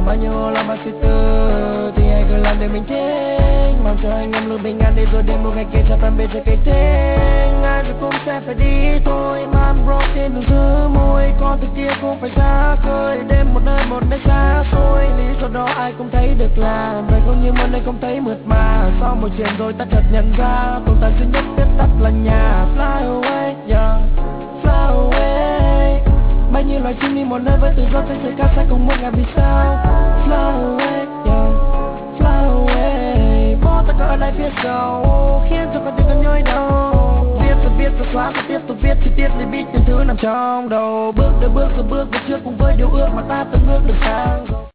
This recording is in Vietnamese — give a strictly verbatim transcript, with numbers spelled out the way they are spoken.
bao nhiêu lo mà suy tư thì hãy cứ làm để mình thích, mong cho anh ngâm luôn bình an để rồi đến một ngày kia cho tan bên dưới cây thênh. Ai rồi cũng sẽ phải đi thôi, man bro trên đường thứ môi, con từ kia cũng phải ra khơi, đêm một nơi một nơi xa xôi. Lý do đó ai cũng thấy được là đời không như mơ này không thấy mượt mà. Sau một chuyện rồi ta chợt nhận ra tồn tại duy nhất biết tắt là nhà. Fly away, yeah, fly away. Bao nhiêu loài chim đi một nơi với tự do trên trời cao sẽ cùng một ngày vì sao. Fly away, yeah, fly away. Bỏ tất cả ở lại phía sau khiến cho con tim ta nhói đau. Viết rồi viết rồi xóa rồi tiếp tục viết chi tiết để biết những thứ nằm trong đầu. Bước đôi bước rồi bước về trước cùng với điều ước mà ta từng ước được sang.